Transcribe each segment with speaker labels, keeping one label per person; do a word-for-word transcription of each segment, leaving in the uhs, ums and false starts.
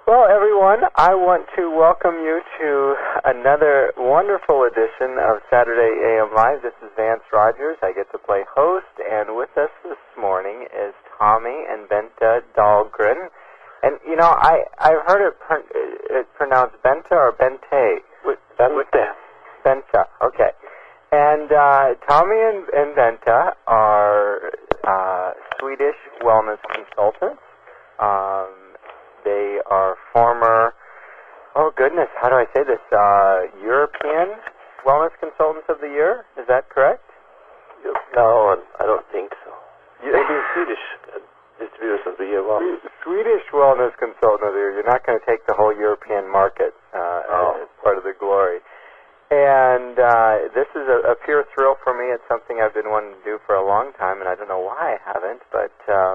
Speaker 1: Well, everyone, I want to welcome you to another wonderful edition of Saturday A M Live. This is Vance Rogers. I get to play host, and with us this morning is Tommy and Bente Dahlgren. And, you know, I, I've heard it, pr- it pronounced Bente or Bente?
Speaker 2: Bente.
Speaker 1: Bente, okay. And uh, Tommy and, and Bente are uh, Swedish wellness consultants. Um, they are former, oh goodness, how do I say this, uh, European Wellness Consultants of the Year? Is that correct?
Speaker 2: No, I don't think so.
Speaker 1: Yeah.
Speaker 2: Maybe Swedish Distributors of the Year. Well,
Speaker 1: Swedish Wellness Consultant of the Year. You're not going to take the whole European market uh,
Speaker 2: oh.
Speaker 1: as part of the glory. And uh, this is a, a pure thrill for me. It's something I've been wanting to do for a long time, and I don't know why I haven't, but uh,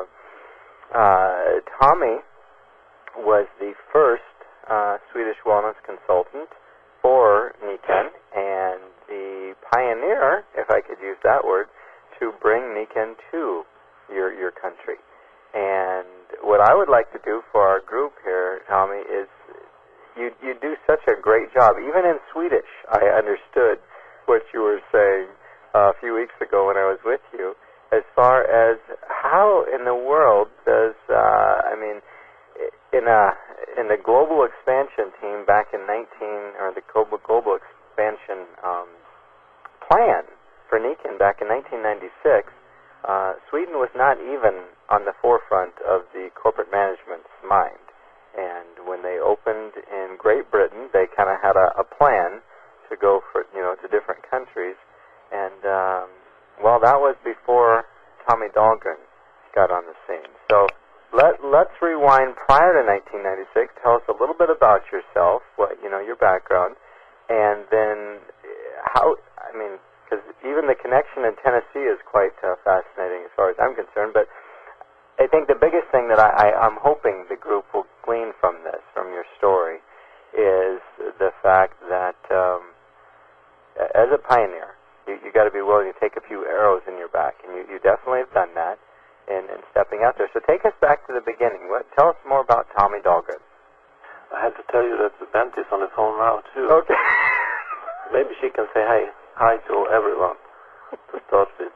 Speaker 1: uh, Tommy was the first uh, Swedish wellness consultant for Niken, and the pioneer, if I could use that word, to bring Niken to your your country. And what I would like to do for our group here, Tommy, is you you do such a great job. Even in Swedish, I understood what you were saying uh, a few weeks ago when I was with you, as far as how in the world does, uh, I mean, in a in the global expansion team back in nineteen or the global global expansion um, plan for Niken back in nineteen ninety-six, uh, Sweden was not even on the forefront of the corporate management's mind. And when they opened in Great Britain, they kind of had a, a plan to go for you know to different countries. And um, well, that was before Tommy Dahlgren got on the scene. So. Let, let's rewind prior to nineteen ninety-six. Tell us a little bit about yourself, what you know, your background, and then how, I mean, because even the connection in Tennessee is quite uh, fascinating as far as I'm concerned, but I think the biggest thing that I, I, I'm hoping the group will glean from this, from your story, is the fact that um, as a pioneer, you, you got to be willing to take a few arrows in your back, and you, you definitely have done that. In, in stepping out there. So take us back to the beginning. What, tell us more about Tommy Dahlgren.
Speaker 2: I have to tell you that the Bente is on the phone now, too.
Speaker 1: Okay.
Speaker 2: Maybe she can say hi, hi to everyone to start with.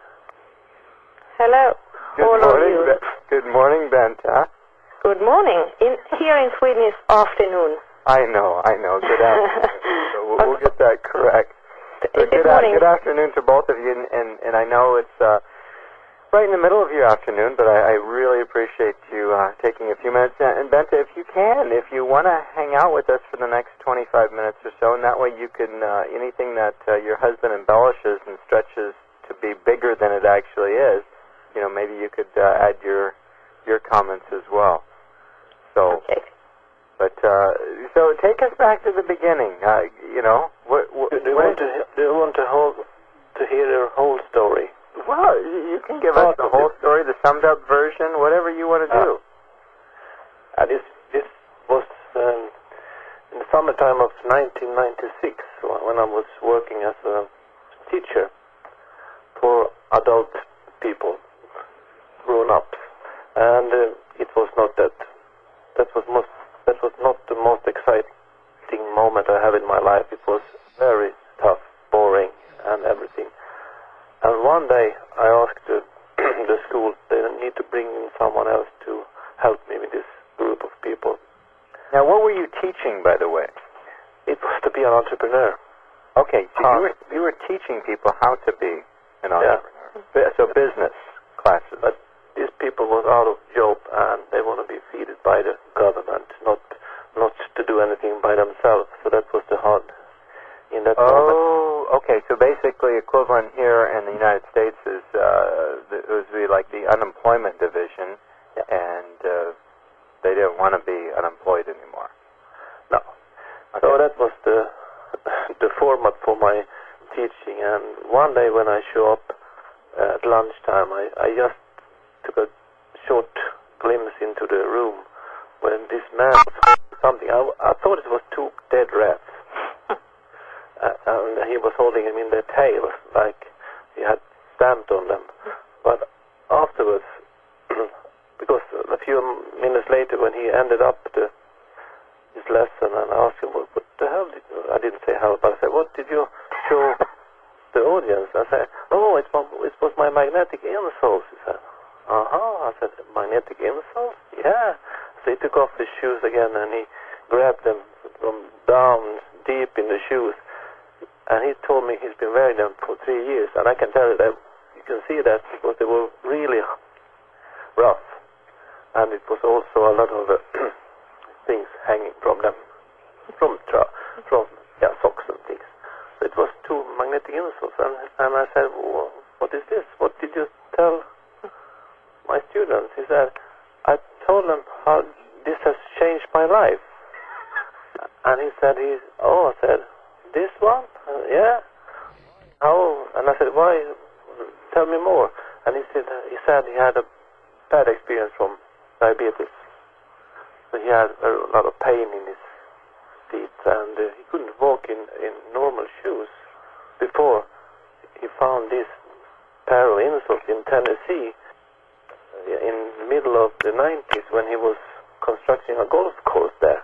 Speaker 3: Hello.
Speaker 1: Good
Speaker 3: all
Speaker 1: morning,
Speaker 3: of you.
Speaker 1: Be- good morning, Bente.
Speaker 3: Good morning. In, here in Sweden it's afternoon.
Speaker 1: I know, I know. Good afternoon. So we'll, we'll get that correct. So
Speaker 3: Good
Speaker 1: good,
Speaker 3: morning.
Speaker 1: a- good afternoon to both of you, and, and, and I know it's... Uh, right in the middle of your afternoon, but I, I really appreciate you uh, taking a few minutes. And Bente, if you can, if you want to hang out with us for the next twenty-five minutes or so, and that way you can, uh, anything that uh, your husband embellishes and stretches to be bigger than it actually is, you know, maybe you could uh, add your your comments as well. So,
Speaker 3: okay.
Speaker 1: But, uh, so take us back to the beginning, uh, you know. What, what,
Speaker 2: do, you want to, do you want to, hold, to hear your whole story?
Speaker 1: Well, you can give us the whole story, the summed-up version, whatever you want to do.
Speaker 2: Uh, uh, this this was um, in the summertime of nineteen ninety-six, when I was working as a teacher for adult people, grown-ups, and uh, it was not that. That was most. That was not the most exciting moment I have in my life. It was very tough, boring, and everything. And one day I asked the, the school, they need to bring in someone else to help me with this group of people.
Speaker 1: Now, what were you teaching, by the way?
Speaker 2: It was to be an entrepreneur.
Speaker 1: Okay, so
Speaker 2: Uh,
Speaker 1: you, were, you were teaching people how to be an
Speaker 2: Yeah.
Speaker 1: entrepreneur. So business classes.
Speaker 2: But these people was out of job and they want to be feeded by the government, not not to do anything by themselves. So that was the hard in that moment.
Speaker 1: Oh, okay. So basically, equivalent here in the United States is uh, the, it would be like the unemployment division,
Speaker 2: Yeah.
Speaker 1: and uh, they didn't want to be unemployed anymore.
Speaker 2: No.
Speaker 1: Okay.
Speaker 2: So that was the the format for my teaching. And one day when I show up uh, at lunchtime, I, I just took a short glimpse into the room when this man was holding something. I, I thought it was two dead rats. Uh, and he was holding them in their tails, like he had stamped on them. But afterwards, because a few minutes later when he ended up the lesson, and I asked him, what, what the hell did you, I didn't say hell, but I said, what did you show the audience? I said, oh, it was, it was my magnetic insoles. He said, uh-huh. I said, magnetic insoles? Yeah. So he took off his shoes again, and he grabbed them from down deep in the shoes, and he told me he's been wearing them for three years, and I can tell you that, you can see that, because they were really rough, and it was also a lot of uh, things hanging from them, from, tra- from yeah, socks and things. So it was two magnetic insoles, and, and I said, well, what is this? What did you tell my students? He said, I told them how this has changed my life. And he said, he, oh, I said, this one? Uh, yeah. Oh, and I said, why? Tell me more. And he said, he said he had a bad experience from diabetes. So he had a lot of pain in his feet, and uh, he couldn't walk in, in normal shoes before he found this pair of insoles in Tennessee in the middle of the nineties when he was constructing a golf course there.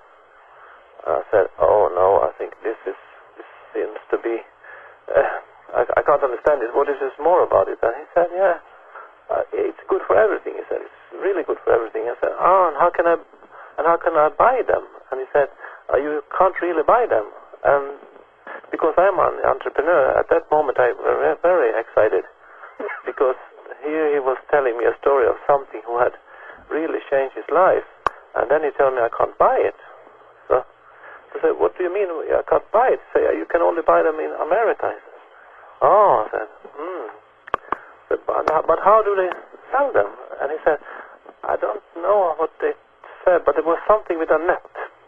Speaker 2: I said, oh no, I think this is this seems to be, uh, I, I can't understand it. What is this more about it? And he said, yeah, uh, it's good for everything. He said, it's really good for everything. I said, oh, and how can I, and how can I buy them? And he said, uh, you can't really buy them. And because I'm an entrepreneur, at that moment I was very excited because here he was telling me a story of something who had really changed his life, and then he told me I can't buy it. So I said, what do you mean I can't buy it? He said, you can only buy them in America. I said, oh, I said, hmm. I said, but, but how do they sell them? And he said, I don't know what they said, but there was something with a net.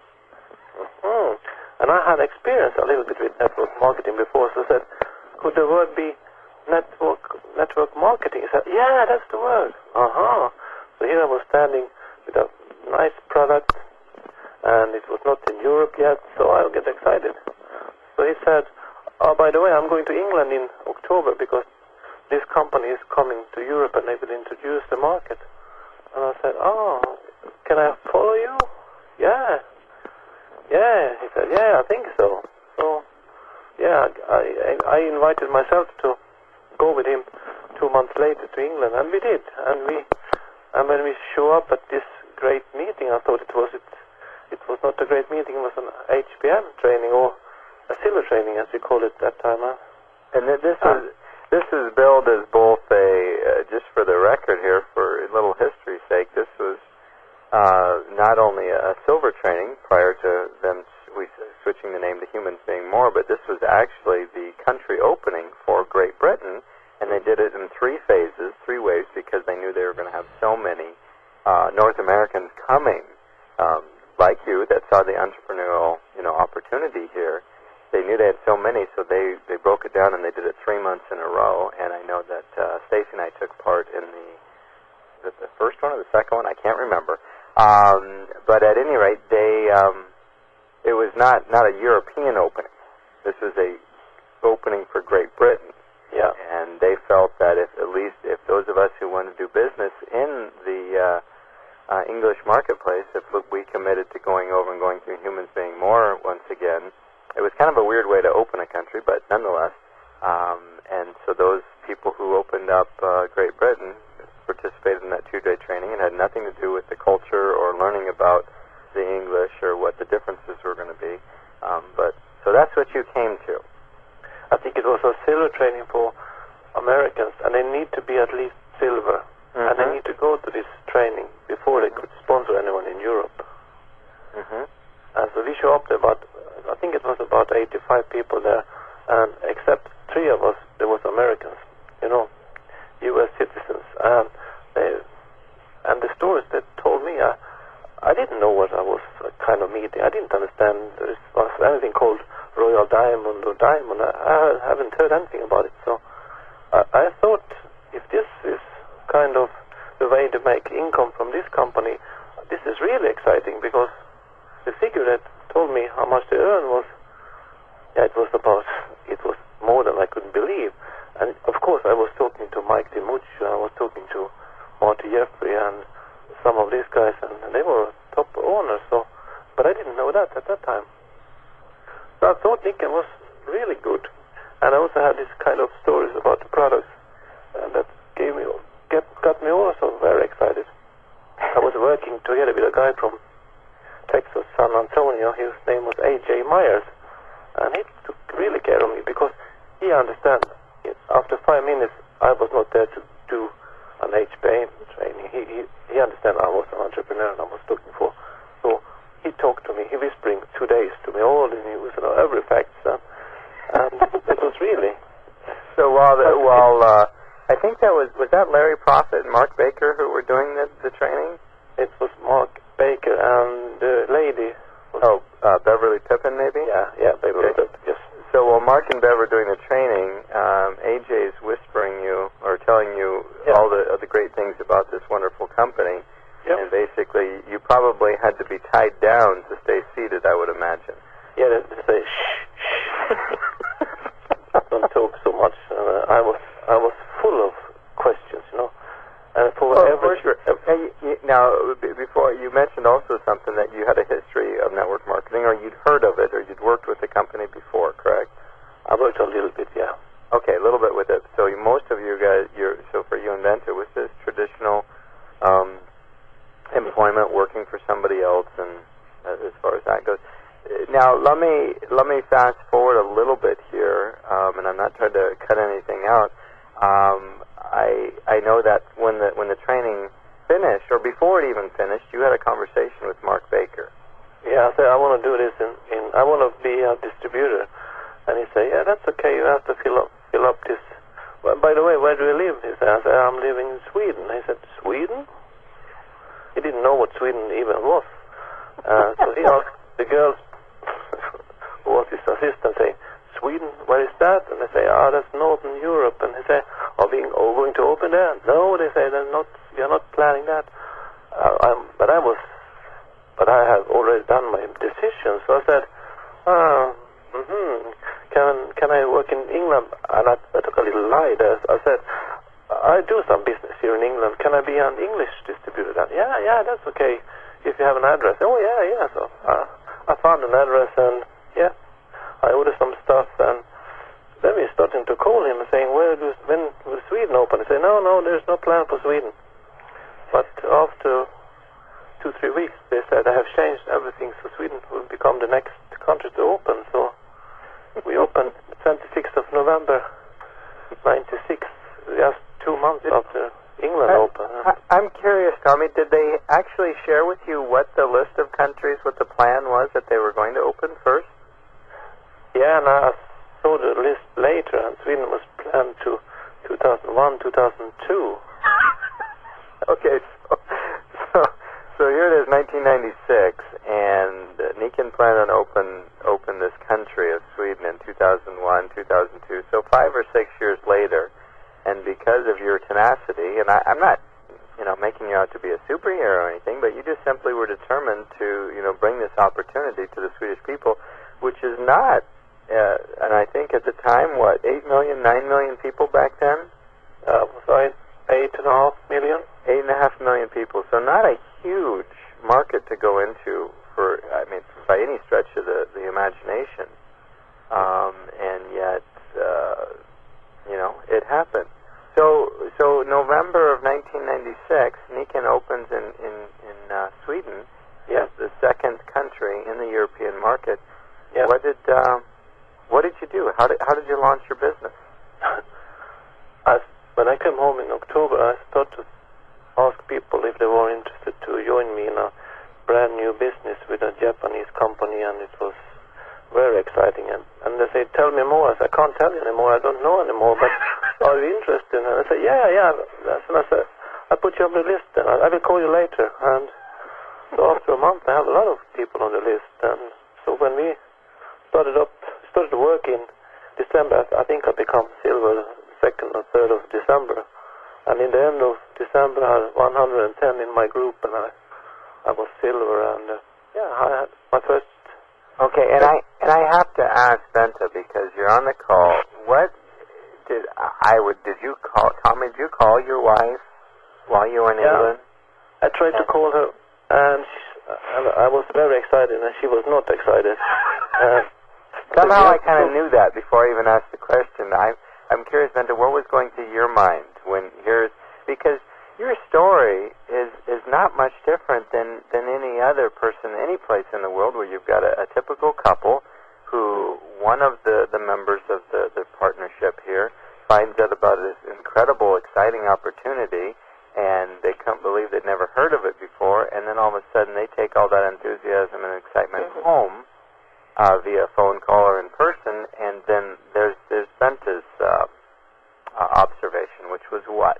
Speaker 2: Mm-hmm. And I had experience a little bit with network marketing before, so I said, could the word be network network marketing? He said, yeah, that's the word. Uh-huh. So here I was standing with a nice product, and it was not in Europe yet, so I'll get excited. So he said, oh, by the way, I'm going to England in October because this company is coming to Europe and they will introduce the market. And I said, oh, can I follow you? Yeah. Yeah. He said, yeah, I think so. So, yeah, I, I, I invited myself to go with him two months later to England, and we did. And we, and when we show up at this great meeting, I thought it was it, it was not a great meeting. It was an H P M training, or a silver training, as we call it that time. Huh?
Speaker 1: And th- this is this is billed as both a uh, just for the record here, for a little history's sake. This was uh, not only a silver training prior to them we switching the name to Humans Being More, but this was actually the country opening for Great Britain, and they did it in three phases, three waves, because they knew they were going to have so many uh, North Americans coming, um, like you, that saw the entrepreneurial, you know, opportunity here. They knew they had so many, so they, they broke it down, and they did it three months in a row. And I know that uh, Stacy and I took part in the, the the first one or the second one, I can't remember. Um, but at any rate, they um, it was not, not a European opening. This was a opening for Great Britain.
Speaker 2: Yeah.
Speaker 1: And they felt that if at least if those of us who want to do business in the uh, uh, English marketplace, if we committed to going over and going through Humans Being More once again, it was kind of a weird way to open a country, but nonetheless. Um, and so those people who opened up uh, Great Britain participated in that two-day training and had nothing to do with the culture or learning about the English or what the differences were going to be. Um, but so that's what you came to.
Speaker 2: I think it was a silver training for Americans, and they need to be at least silver. Mm-hmm. And they need to go to this training before they could sponsor anyone in Europe.
Speaker 1: Mm-hmm.
Speaker 2: And so we show up there, about, I think it was about eighty-five people there, and except three of us, there was Americans, you know, U S citizens. And they, and the stories they told me, I, I didn't know what I was a kind of meeting. I didn't understand there was anything called Royal Diamond or Diamond. I, I haven't heard anything about it. So I, I thought, if this is kind of the way to make income from this company, this is really exciting, because the figure that told me how much they earn was, yeah, it was about, it was more than I could believe. And of course I was talking to Mike DiMuccio, I was talking to Marty Jeffrey and some of these guys, and they were top owners. So but I didn't know that at that time. So I thought Nikken was really good. And I also had this kind of stories about the products, and that gave me, get, got me also very excited. I was working together with a guy from Texas, San Antonio. His name was A J Myers, and he took really care of me because he understood. After five minutes, I was not there to do an H P A training. He, he, he understood I was an entrepreneur and I was looking for. So he talked to me, he whispering two days to me, all the news, you know, every fact. Uh, and it was really.
Speaker 1: So while, the, while uh, I think that was, was that Larry Prophet and Mark Baker who were doing the, the training?
Speaker 2: It was Mark Baker and the lady.
Speaker 1: Oh, uh, Beverly Pippin maybe?
Speaker 2: Yeah, yeah, Beverly
Speaker 1: okay.
Speaker 2: Pippin, yes.
Speaker 1: So while Mark and Bev are doing the training, um, A J's whispering you or telling you
Speaker 2: yeah.
Speaker 1: all the, uh, the great things about this wonderful company.
Speaker 2: Yep.
Speaker 1: And basically, you probably had to be tied down to stay seated, I would imagine.
Speaker 2: Yeah, they, they say, shh, shh. Don't talk so much. Uh, I was I was full of questions, you know. And for
Speaker 1: well,
Speaker 2: every,
Speaker 1: for sure. Hey, you, now, b- before, you mentioned also something that you had a history of network marketing, or you'd heard of it, or you'd worked with the company before, correct?
Speaker 2: I worked a little bit, yeah.
Speaker 1: Okay, a little bit with it. So you, most of you guys, you're, so for you, Inventor, was this traditional um, employment, working for somebody else, and uh, as far as that goes. Now, let me let me fast forward a little bit here, um, and I'm not trying to cut anything out. Um, I I know that when the when the training finished, or before it even finished, you had a conversation with Mark Baker.
Speaker 2: Yeah, I said I want to do this in, in I want to be a distributor, and he said, yeah, that's okay. You have to fill up fill up this. Well, by the way, where do you live? He said, I said, I'm living in Sweden. He said, Sweden? He didn't know what Sweden even was, uh, so he asked the girls who was his assistant, saying, Sweden, where is that? And they say, ah, oh, that's Northern Europe. And they say, are we are going to open there? No, they say, they're not, we are not planning that. Uh, I'm, but I was, but I have already done my decision. So I said, ah, mm-hmm, can, can I work in England? And I, I took a little lie there. I said, I do some business here in England. Can I be an English distributor then? Yeah, yeah, that's okay. If you have an address. Oh, yeah, yeah. So uh, I found an address and, yeah, I ordered some stuff, and then we're starting to call him and saying, where do, when will Sweden open? He said, no, no, there's no plan for Sweden. But after two, three weeks, they said, I have changed everything, so Sweden will become the next country to open. So we opened twenty-sixth of November, ninety-six, just two months after England
Speaker 1: I,
Speaker 2: opened.
Speaker 1: I, I'm curious, Tommy, did they actually share with you what the list of countries, what the plan was that they were going to open first?
Speaker 2: Yeah, and I saw the list later, and Sweden was planned to two thousand one, two thousand two.
Speaker 1: Okay, so, so so here it is, nineteen ninety-six, and uh, Nikken planned on open open this country of Sweden in two thousand one, two thousand two. So five or six years later, and because of your tenacity, and I, I'm not, you know, making you out to be a superhero or anything, but you just simply were determined to, you know, bring this opportunity to the Swedish people, which is not. Uh, and I think at the time, what, eight million, nine million people back then?
Speaker 2: Uh, sorry, eight and a half million?
Speaker 1: Eight and a half million people. So not a huge market to go into for, I mean, by any stretch of the, the imagination. Um, and yet, uh, you know, it happened. So, so November of nineteen ninety-six, Nikken opens in, in, in uh, Sweden,
Speaker 2: yeah.
Speaker 1: the second country in the European market.
Speaker 2: Yeah.
Speaker 1: What did... Uh, What did you do? How did how did you launch your business?
Speaker 2: I, when I came home in October, I started to ask people if they were interested to join me in a brand new business with a Japanese company, and it was very exciting. And, and they say, tell me more. I said, I can't tell you anymore. I don't know anymore, but are you interested? And I said, yeah, yeah. And I said, I put you on the list, and I, I will call you later. And so after a month, I have a lot of people on the list. And so when we started up, started to work in December, I think I become silver second or third of December, and in the end of December I had one hundred ten in my group, and I I was silver, and uh, yeah, I had my first.
Speaker 1: Okay, and I and I have to ask Benta, because you're on the call. What did I would did you call Tommy? Did you call your wife while you were in
Speaker 2: yeah,
Speaker 1: England?
Speaker 2: I tried
Speaker 1: yeah.
Speaker 2: to call her, and she, and I was very excited, and she was not excited. Uh,
Speaker 1: Somehow I kind of knew that before I even asked the question. I, I'm curious, Bente, what was going through your mind when here's, because your story is, is not much different than, than any other person, any place in the world where you've got a, a typical couple who, one of the, the members of the, the partnership here finds out about this incredible, exciting opportunity, and they can't believe they'd never heard of it before, and then all of a sudden they take all that enthusiasm and excitement
Speaker 3: Mm-hmm.
Speaker 1: home uh, via phone call or in person, and then there's, there's Bente's uh, uh, observation, which was what?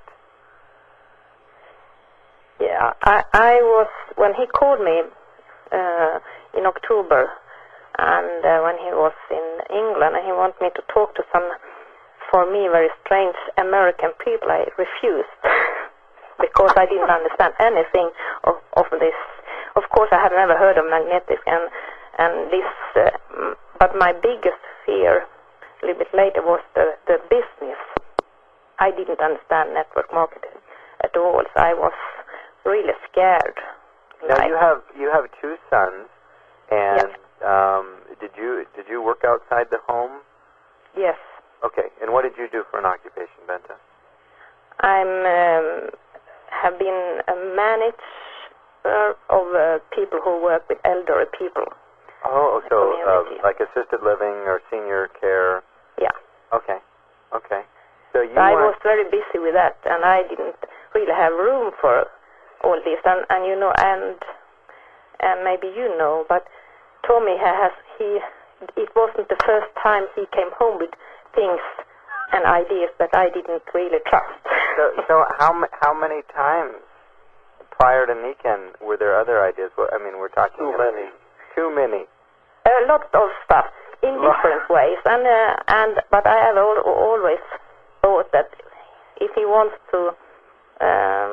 Speaker 3: Yeah, I, I was, when he called me uh, in October, and uh, when he was in England, and he wanted me to talk to some, for me, very strange American people, I refused. Because I didn't understand anything of, of this. Of course, I had never heard of magnetics, and and this. Uh, m- but my biggest fear, a little bit later, was the the business. I didn't understand network marketing at all, so I was really scared.
Speaker 1: Now
Speaker 3: Like,
Speaker 1: you have you have two sons, and um, did you did you work outside the home?
Speaker 3: yes,
Speaker 1: Okay, and what did you do for an occupation, Bente?
Speaker 3: I'm um, have been a manager of uh, people who work with elderly people.
Speaker 1: Oh,
Speaker 3: The
Speaker 1: so uh,
Speaker 3: community.
Speaker 1: like assisted living or senior care.
Speaker 3: Yeah.
Speaker 1: Okay, okay. So you
Speaker 3: So I
Speaker 1: went-
Speaker 3: was very busy with that, and I didn't really have room for all this. And, and you know, and and maybe you know, but Tommy has he. It wasn't the first time he came home with things and ideas that I didn't really trust.
Speaker 1: So, so how ma- how many times prior to Niken were there other ideas? Well, I mean, we're talking
Speaker 2: Too
Speaker 1: about-
Speaker 2: many.
Speaker 1: Too many.
Speaker 3: A lot of stuff in different ways, and uh, and but I have al- always thought that if he wants to um,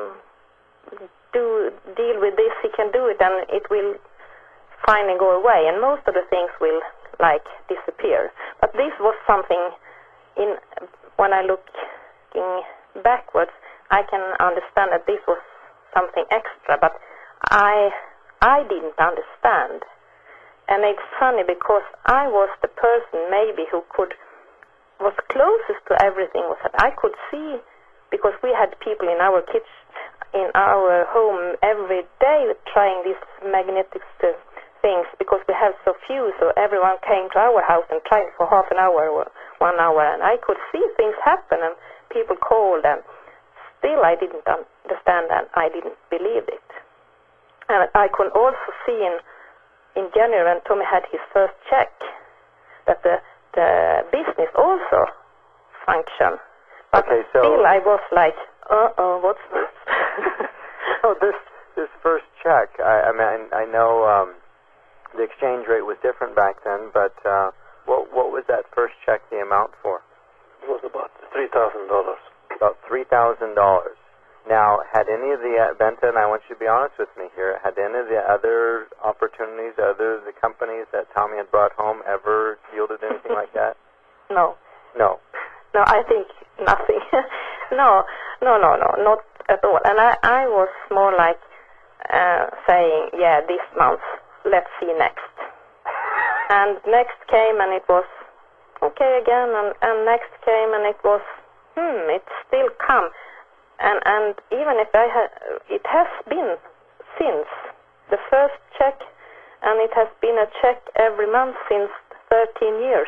Speaker 3: do deal with this, he can do it, and it will finally go away, and most of the things will like disappear. But this was something in when I looking backwards, I can understand that this was something extra, but I I didn't understand. And it's funny because I was the person maybe who could was closest to everything. Was that I could see, because we had people in our kitchen, in our home every day trying these magnetic uh, things, because we have so few. So everyone came to our house and tried for half an hour or one hour, and I could see things happen, and people called, and still I didn't understand, and I didn't believe it. And I could also see in in January when Tommy had his first check that the the business also functioned. But
Speaker 1: Okay, so-
Speaker 3: still I was like, uh-oh, what's this?
Speaker 1: So this this first check, I, I mean, I know um, the exchange rate was different back then, but uh, what what was that first check the amount for?
Speaker 2: It was about three thousand dollars.
Speaker 1: About three thousand dollars. Now, had any of the uh, Bente, and I want you to be honest with me here, had any of the other opportunities, other the companies that Tommy had brought home, ever yielded anything like that?
Speaker 3: No.
Speaker 1: No.
Speaker 3: No, I think nothing. no, no, no, no, not at all. And I, I was more like uh, saying, yeah, this month, let's see next. And next came and it was okay again, and, and next came and it was, hmm, it still come. And and even if I ha- it has been since the first check, and it has been a check every month since thirteen years.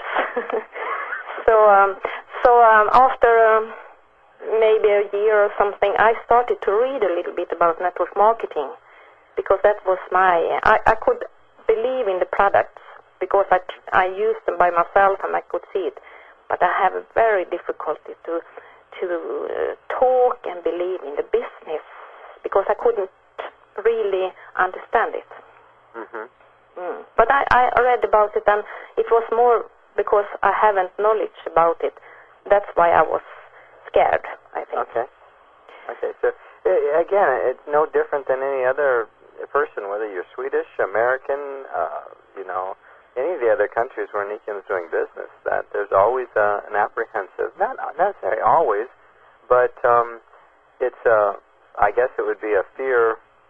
Speaker 3: so um, so um, after um, maybe a year or something, I started to read a little bit about network marketing, because that was my I, I could believe in the products because I I used them by myself and I could see it, but I have a very difficulty to. to uh, talk and believe in the business, because I couldn't really understand it.
Speaker 1: Mm-hmm.
Speaker 3: Mm. But I, I read about it, and it was more because I haven't knowledge about it. That's why I was scared, I think.
Speaker 1: Okay. Okay. So uh, again, it's no different than any other person, whether you're Swedish, American, uh, you know, any of the other countries where Niken is doing business. That there's always uh, an apprehensive, not necessarily always, but um, it's a, I guess it would be a fear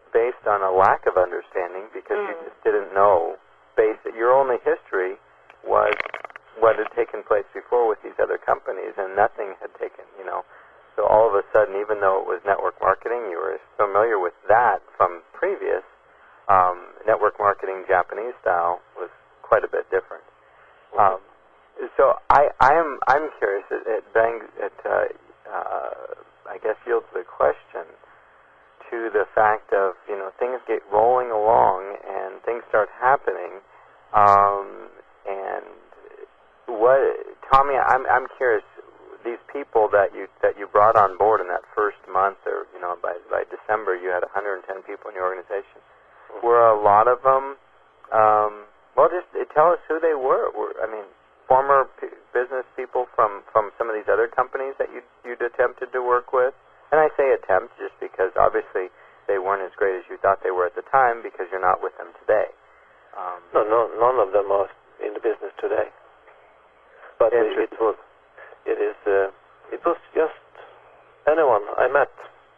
Speaker 1: based on a lack of understanding because
Speaker 3: Mm.
Speaker 1: you just didn't know. Based, your only history was what had taken place before with these other companies, and nothing had taken, you know. So all of a sudden, even though it was network marketing, you were familiar with that from previous. Um, network marketing, Japanese style, was quite a bit different. Um, so I, I am I'm curious. It, it bangs it uh, uh, I guess yields the question to the fact of, you know, things get rolling along and things start happening. Um, and what, Tommy, I'm I'm curious. These people that you that you brought on board in that first month, or you know, by by December, you had one hundred ten people in your organization. Were a lot of them? Um, well, just uh, tell us who they were. were I mean, former p- business people from, from some of these other companies that you you'd attempted to work with. And I say attempt just because obviously they weren't as great as you thought they were at the time because you're not with them today. Um,
Speaker 2: No, no, none of them are in the business today. But it, it was, it is, uh, it was just anyone I met.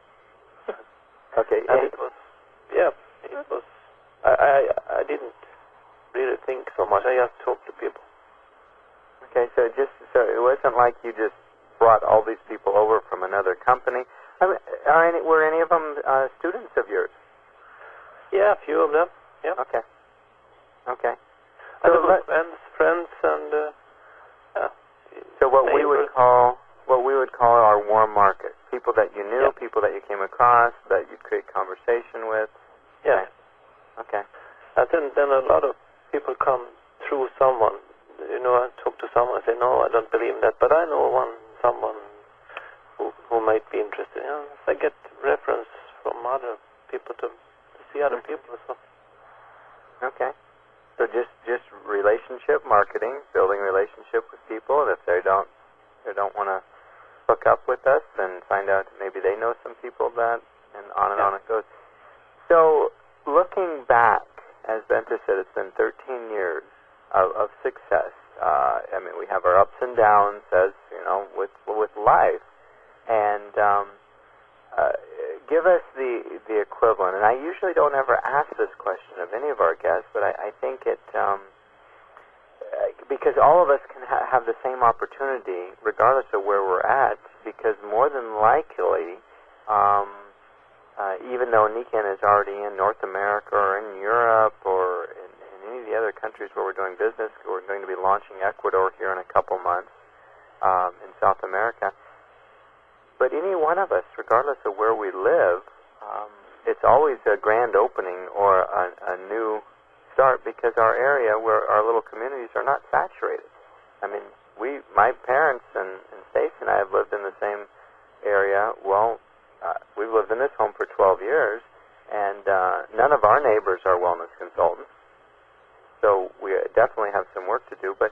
Speaker 1: okay.
Speaker 2: And it was, yeah, it was. I, I, I didn't really think so much. I just talked to people.
Speaker 1: Okay, so just so it wasn't like you just brought all these people over from another company. I mean, are any, were any of them uh, students of yours?
Speaker 2: Yeah, a few of them. Yeah.
Speaker 1: Okay. Okay.
Speaker 2: And
Speaker 1: So
Speaker 2: it was
Speaker 1: let-
Speaker 2: friends, friends, and uh, yeah.
Speaker 1: So what we would
Speaker 2: neighbors.
Speaker 1: call what we would call our warm market, people that you knew,
Speaker 2: Yeah.
Speaker 1: people that you came across, that you'd create conversation with.
Speaker 2: Yeah.
Speaker 1: Okay.
Speaker 2: And then, then a lot of people come through someone. You know, I talk to someone and say, no, I don't believe in that, but I know one, someone who who might be interested. You know, I get reference from other people to, to see other
Speaker 1: Mhm.
Speaker 2: people. So.
Speaker 1: Okay. So just just relationship marketing, building relationship with people, and if they don't they don't want to hook up with us, then find out maybe they know some people that, and on and
Speaker 2: Yeah.
Speaker 1: on it goes. So looking back, as Bente said, it's been thirteen years of, of success. Uh, I mean, we have our ups and downs, as you know, with with life, and um, uh, give us the the equivalent. And I usually don't ever ask this question of any of our guests, but I, I think it um, uh, because all of us can ha- have the same opportunity, regardless of where we're at. Because more than likely, um, uh, even though Nikken is already in North America or in Europe or in, in any of the other countries where we're doing business, we're going to be launching Ecuador here in a couple months, um, in South America. But any one of us, regardless of where we live, um, it's always a grand opening or a, a new start because our area, where our little communities are not saturated. I mean, we, my parents and, and Stacy and I have lived in the same area. Well, uh, we've lived in this home for twelve years, and uh, none of our neighbors are wellness consultants. So we definitely have some work to do. But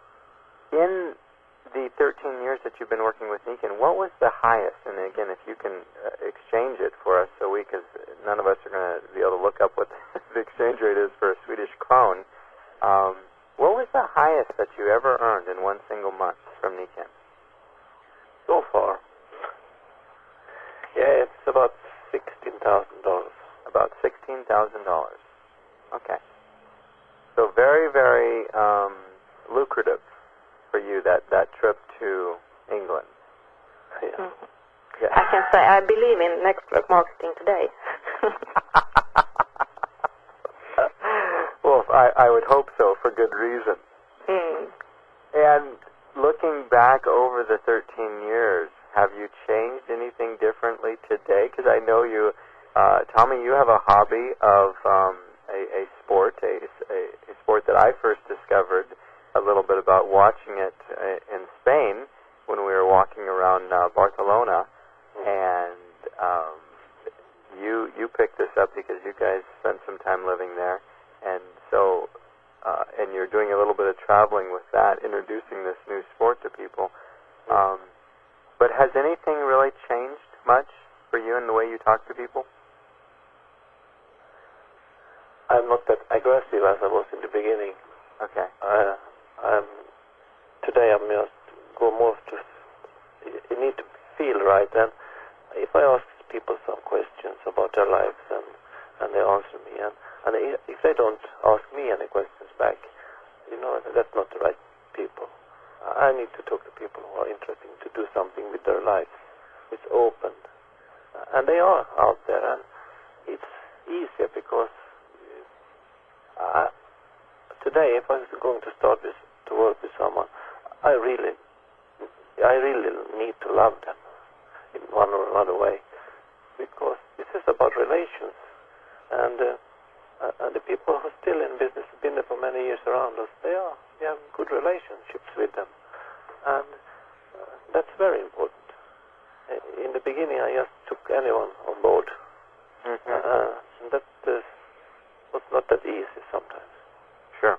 Speaker 1: in the thirteen years that you've been working with Nikken, what was the highest? And again, if you can uh, exchange it for us, so we, because none of us are going to be able to look up what the exchange rate is for a Swedish krone. Um, what was the highest that you ever earned in one single month from Nikken?
Speaker 2: So far, yeah, it's about sixteen thousand dollars.
Speaker 1: About sixteen thousand dollars. Okay. So very, very um, lucrative for you, that, that trip to England.
Speaker 2: Yeah.
Speaker 3: Mhm.
Speaker 1: Yeah.
Speaker 3: I can say I believe in network marketing today.
Speaker 1: Well, I, I would hope so, for good reason.
Speaker 3: mm.
Speaker 1: And looking back over the thirteen years, have you changed anything differently today? Because I know you, uh, Tommy, you have a hobby of um, a, a sport, a, a, a sport that I first discovered a little bit about watching it uh, in Spain when we were walking around uh, Barcelona. And um, you you picked this up because you guys spent some time living there. And so, uh, and you're doing a little bit of traveling with that, introducing this new sport to people. Um, but has anything really changed much for you in the way you talk to people?
Speaker 2: I'm not that aggressive as I was in the beginning.
Speaker 1: Okay.
Speaker 2: I, I'm today I'm just go more to. You need to feel right, and if I ask people some questions about their lives and and they answer me. And, and if they don't ask me any questions back, you know, that's not the right people. I need to talk to people who are interested to do something with their lives. It's open. And they are out there, and it's easier because uh, today, if I was going to start with, to work with someone, I really, I really need to love them in one or another way, because this is about relations, and uh, uh, and the people who are still in business, have been there for many years around us, they are, we have good relationships with them, and uh, that's very important. In the beginning, I just took anyone on board,
Speaker 1: mm-hmm.
Speaker 2: uh, and that uh, was not that easy sometimes.
Speaker 1: Sure.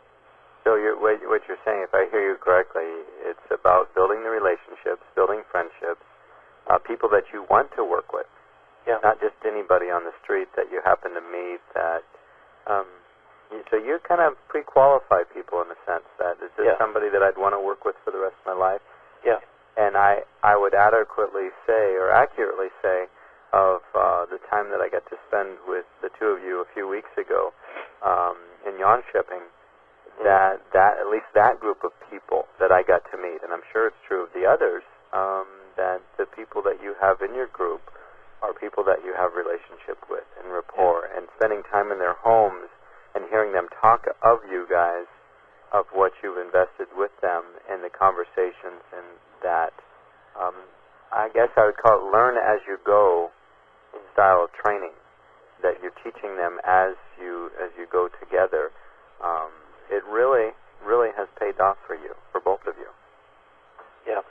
Speaker 1: So you're, what, what you're saying, if I hear you correctly, it's about building the relationships, building friendships, uh, people that you want to work with.
Speaker 2: Yeah.
Speaker 1: Not just anybody on the street that you happen to meet. That um, you, so you kind of pre-qualify people in a sense. That is this
Speaker 2: yeah.
Speaker 1: somebody that I'd want to work with for the rest of my life?
Speaker 2: Yeah.
Speaker 1: And I, I would adequately say, or accurately say, of uh, the time that I got to spend with the two of you a few weeks ago um, in Jönköping, mm-hmm. that that at least that group of people that I got to meet, and I'm sure it's true of the others, um, that the people that you have in your group are people that you have relationship with and rapport, yeah. and spending time in their homes and hearing them talk of you guys, of what you've invested with them, and the conversations and that, um, I guess I would call it learn as you go style of training, that you're teaching them as you as you go together. Um, it really, really has paid off for you, for both of you.
Speaker 2: Yeah.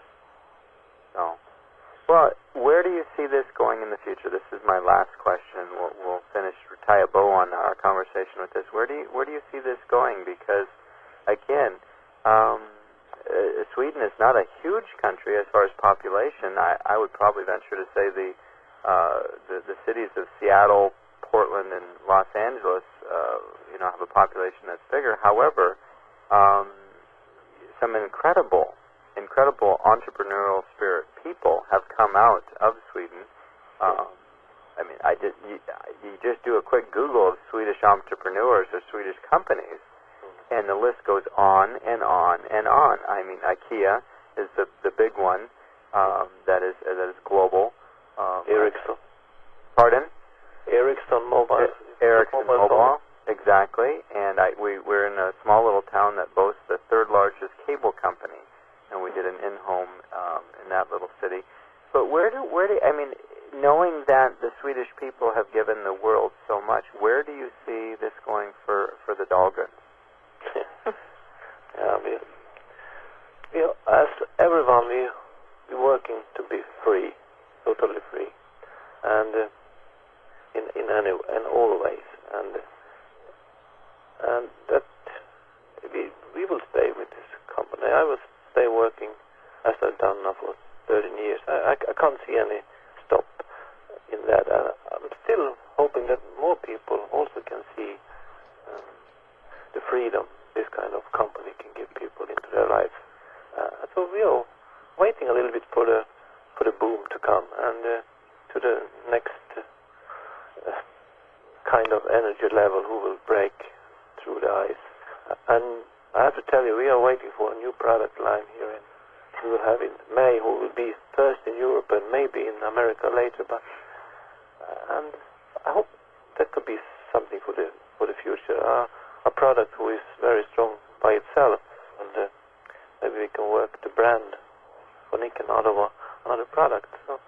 Speaker 1: So, well, where do you see this going in the future? This is my last question. We'll, we'll finish, tie a bow on our conversation with this. Where do you, where do you see this going? Because, again, um, Uh, Sweden is not a huge country as far as population. I, I would probably venture to say the, uh, the the cities of Seattle, Portland, and Los Angeles, uh, you know, have a population that's bigger. However, um, some incredible, incredible entrepreneurial spirit people have come out of Sweden. Um, I mean, I just you, you just do a quick Google of Swedish entrepreneurs or Swedish companies, and the list goes on and on and on. I mean, IKEA is the the big one um, that is uh, that is global. Um,
Speaker 2: Ericsson.
Speaker 1: Pardon?
Speaker 2: Ericsson Mobile.
Speaker 1: E- Ericsson Mobile, mobile. Exactly. And I, we we're in a small little town that boasts the third largest cable company, and we did an in-home um, in that little city. But where do where do I mean, knowing that the Swedish people have given the world so much, where do you see this going for for the Dahlgrens?
Speaker 2: Yeah, we, we, as everyone, we we're working to be free, totally free, and uh, in in any in all ways, and and that we we will stay with this company. I will stay working as I've done now for thirteen years. I, I, I can't see any stop in that. I, I'm still hoping that more people also can see um, the freedom this kind of company can give people into their lives. Uh, so we are waiting a little bit for the for the boom to come, and uh, to the next uh, kind of energy level who will break through the ice. Uh, and I have to tell you, we are waiting for a new product line here, and we will have in May, who will be first in Europe and maybe in America later. But uh, and I hope that could be something for the for the future. Uh, a product who is very strong by itself, and uh, maybe we can work the brand for Nick and another another product. So,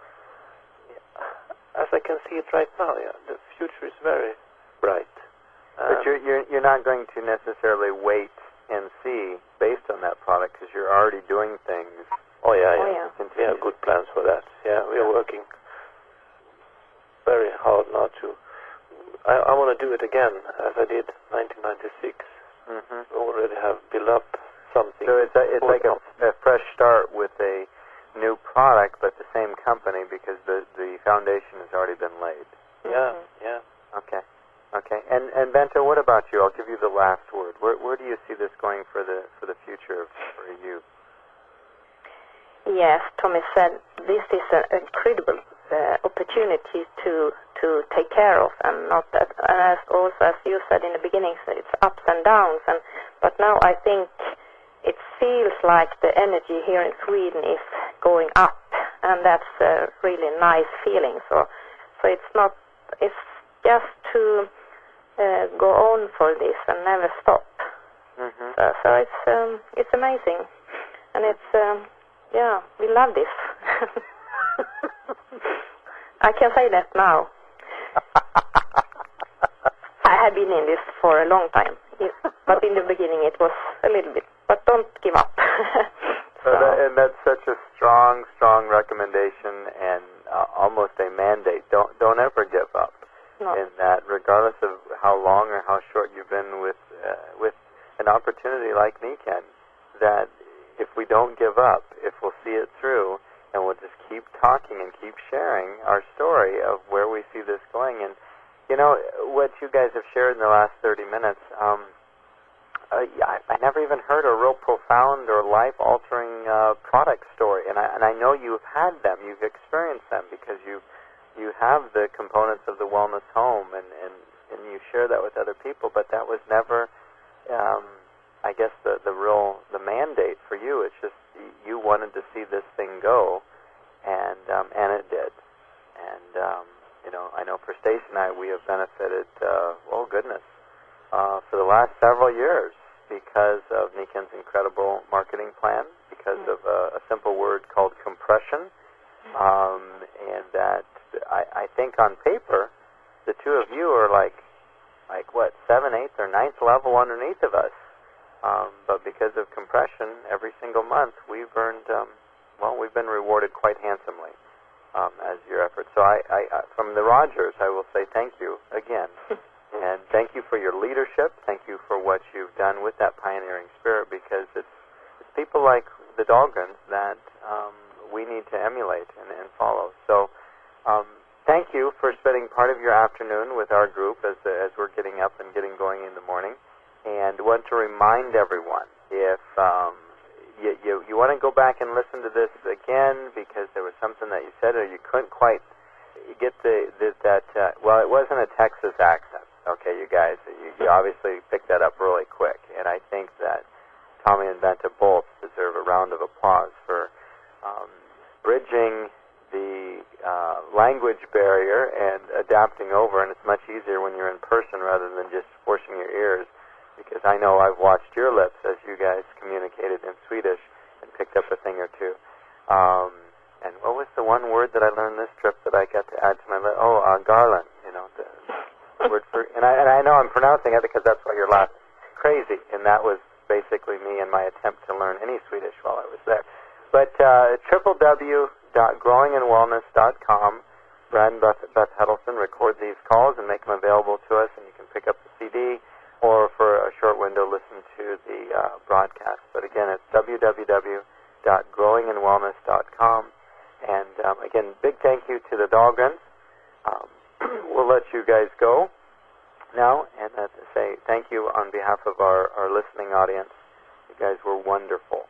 Speaker 2: yeah, as I can see it right now, yeah, the future is very bright.
Speaker 1: Um, but you're, you're you're not going to necessarily wait and see based on that product, because you're already doing things.
Speaker 2: Oh yeah,
Speaker 3: oh,
Speaker 2: yeah.
Speaker 3: yeah.
Speaker 2: We have good plans for that. Yeah, we are working very hard now to. I, I want to do it again, as I did nineteen ninety-six.
Speaker 1: Mm-hmm.
Speaker 2: We already have built up something.
Speaker 1: So it's a, it's like a, a fresh start with a new product, but the same company, because the the foundation has already been laid.
Speaker 2: Yeah,
Speaker 3: Mhm.
Speaker 2: yeah.
Speaker 1: Okay, okay. And and Bente, what about you? I'll give you the last word. Where where do you see this going for the for the future for you?
Speaker 3: Yes, Tommy said this is an incredible uh, opportunity to to take care of, and not that. And as also as you said in the beginning, so it's ups and downs. And but now I think it feels like the energy here in Sweden is going up, and that's a really nice feeling. So, so it's not. It's just to uh, go on for this and never stop.
Speaker 1: Mm-hmm.
Speaker 3: So, so it's um, it's amazing, and it's um, yeah, we love this. I can say that now. I have been in this for a long time, yes, but in the beginning it was a little bit. But don't give up.
Speaker 1: so that, and that's such a strong, strong recommendation, and uh, almost a mandate. Don't don't ever give up.
Speaker 3: No.
Speaker 1: In that, regardless of how long or how short you've been with uh, with an opportunity like Niken, that if we don't give up, if we'll see it through, and we'll just keep talking and keep sharing our story of where we see this going. And, you know, what you guys have shared in the last thirty minutes, um, uh, I, I never even heard a real profound or life-altering uh, product story. And I, and I know you've had them, you've experienced them, because you you have the components of the wellness home, and, and, and you share that with other people, but that was never... Um, I guess the the real the mandate for you. It's just you wanted to see this thing go, and um, and it did. And um, you know, I know for Stacy and I, we have benefited. Uh, oh goodness, uh, for the last several years because of Niken's incredible marketing plan, because of a, a simple word called compression, um, and that I, I think on paper, the two of you are like like what seventh, eighth, or ninth level underneath of us. Um, but because of compression, every single month we've earned, um, well, we've been rewarded quite handsomely um, as your efforts. So I, I, I, from the Rogers, I will say thank you again. And thank you for your leadership. Thank you for what you've done with that pioneering spirit, because it's, it's people like the Dahlgrens that um, we need to emulate and, and follow. So um, thank you for spending part of your afternoon with our group as, as we're getting up and getting going in the morning. And want to remind everyone, if um, you, you, you want to go back and listen to this again because there was something that you said or you couldn't quite get the, the that, uh, well, it wasn't a Texas accent, okay, you guys. You, you obviously picked that up really quick. And I think that Tommy and Bente both deserve a round of applause for um, bridging the uh, language barrier and adapting over. And it's much easier when you're in person rather than just forcing your ears. Because I know I've watched your lips as you guys communicated in Swedish and picked up a thing or two. Um, and what was the one word that I learned this trip that I got to add to my list? Oh, uh, garland, you know, the word for... And I, and I know I'm pronouncing it because that's why you're laughing. Crazy. And that was basically me and my attempt to learn any Swedish while I was there. But uh, w w w dot growing and wellness dot com, Brad and Beth, Beth Heddleston record these calls and make them available to us, and you can pick up the C D, or for a short window, listen to the uh, broadcast. But again, it's w w w dot growing and wellness dot com. And um, again, big thank you to the Dahlgrens. Um, we'll let you guys go now, and uh, to say thank you on behalf of our, our listening audience. You guys were wonderful.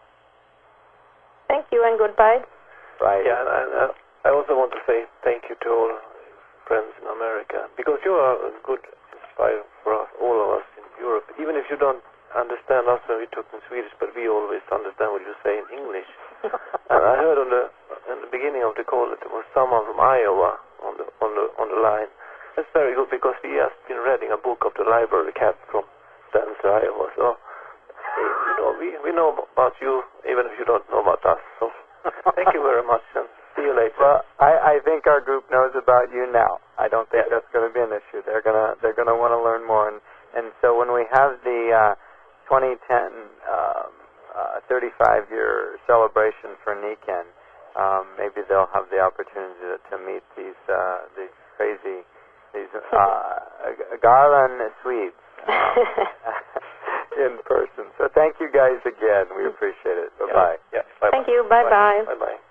Speaker 3: Thank you and goodbye.
Speaker 1: Bye.
Speaker 2: Yeah, and I, uh, I also want to say thank you to all friends in America, because you are a good inspirer for us, all of us in Europe. Even if you don't understand us when we talk in Swedish, but we always understand what you say in English. And I heard on the in the beginning of the call that there was someone from Iowa on the on the on the line. That's very good, because we have been reading a book of the library cat from Spencer, Iowa. So you know, we we know about you even if you don't know about us. So thank you very much, and see you later.
Speaker 1: Well, I, I think our group knows about you now. I don't think yeah. that's going to be an issue. They're gonna they're gonna want to learn more, and and so when we have the uh, twenty ten um, uh, thirty-five year celebration for Niken, um, maybe they'll have the opportunity to, to meet these uh, these crazy these uh, Garland Swedes um, in person. So thank you guys again. We appreciate it. Bye bye.
Speaker 2: Yeah. Yeah. Bye-bye.
Speaker 3: Thank you. Bye bye.
Speaker 2: Bye bye.